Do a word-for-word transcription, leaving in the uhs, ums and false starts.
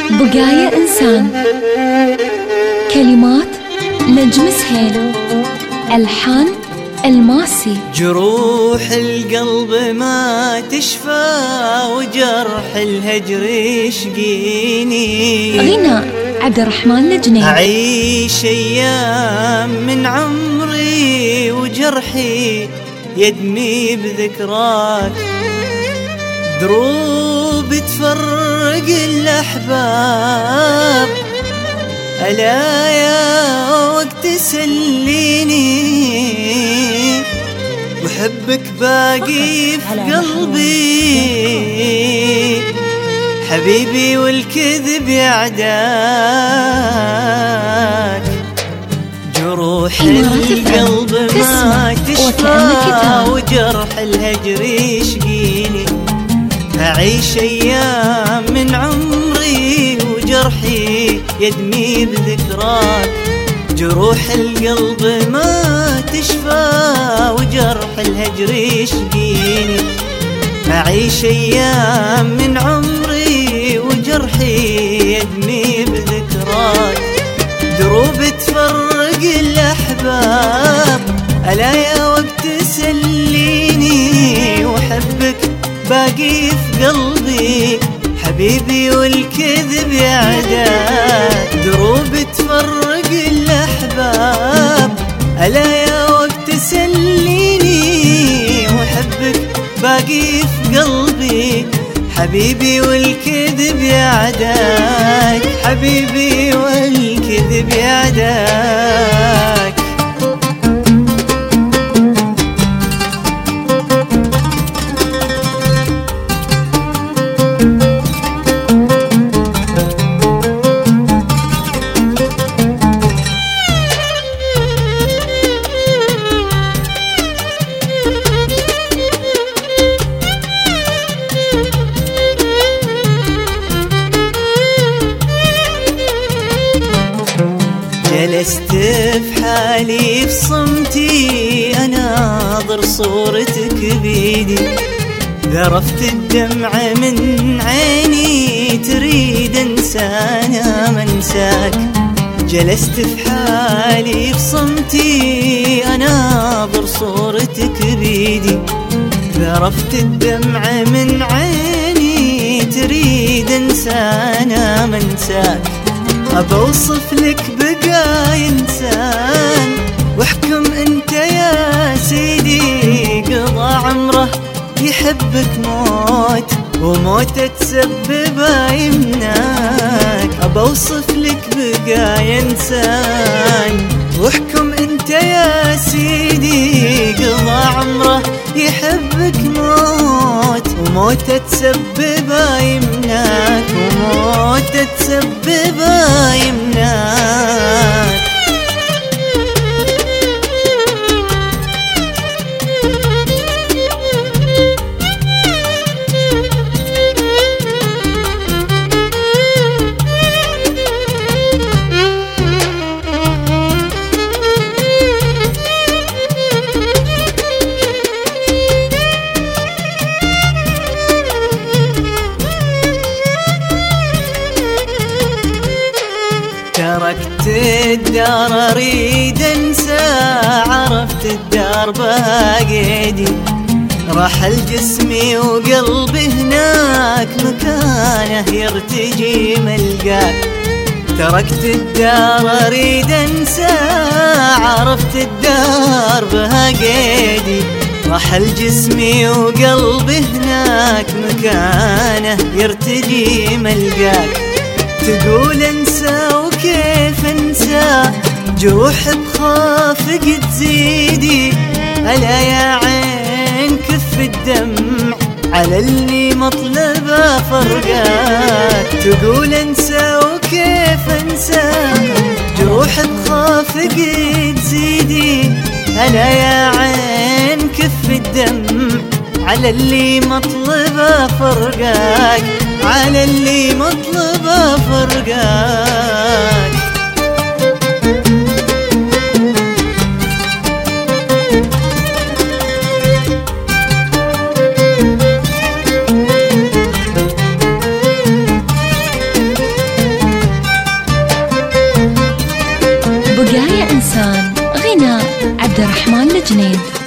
بقايا إنسان. كلمات نجم سهيل، ألحان الماسي. جروح القلب ما تشفى وجرح الهجر يشقيني. غناء عبد الرحمن الجنيد. أعيش أيام من عمري وجرحي يدمي بذكراك. دروب تفرق الأحباب، ألا يا وقت سليني. وحبك باقي في قلبي حبيبي، والكذب يعداك. جروح القلب ما تشفى وجرح الهجر يشقيني. أعيش أيام من عمري وجرحي يدمي بذكراك. جروح القلب ما تشفى وجرح الهجر يشقيني. أعيش أيام من عمري وجرحي يدمي بذكراك. دروب تفرق الأحباب، ألا يا وقت سليني. وحبك باقي في قلبي حبيبي، والكذب يعداك. دروب تفرق الأحباب، ألا يا وقت سليني. وحبك باقي في قلبي حبيبي، والكذب يعداك. حبيبي والكذب يعداك. جلست في حالي في صمتي أناظر صورتك بيدي. ذرفت الدمع من عيني تريد انسانا منساك. جلست في حالي في صمتي أناظر صورتك بيدي. ذرفت الدمع من عيني تريد انسانا منساك. أبوصف لك بقايا إنسان واحكم أنت يا سيدي. قضى عمره يحبك موت وموته تسببه يمناك. أبوصف لك بقايا إنسان واحكم أنت يا سيدي. قضى عمره يحبك موت وموته تسببه يمناك. وموته تسببه يمناك. تركت الدار اريد انسى، عرفت الدار باقيدي. رحل جسمي وقلبي هناك مكانه يرتجي ملقاك. تركت الدار اريد انسى، عرفت الدار باقيدي. رحل جسمي وقلبي هناك مكانه يرتجي ملقاك. تقول انسى وكيف انسى، جروح بخافق تزيدي. ألا يا عين كف الدمع على اللي مطلبه فرقاك. تقول انسى وكيف انسى، جروح بخافق تزيدي. ألا يا عين كف الدمع على اللي مطلبه فرقاك. على اللي مطلبه فرقاك. بقايا إنسان. غناء عبد الرحمن الجنيد.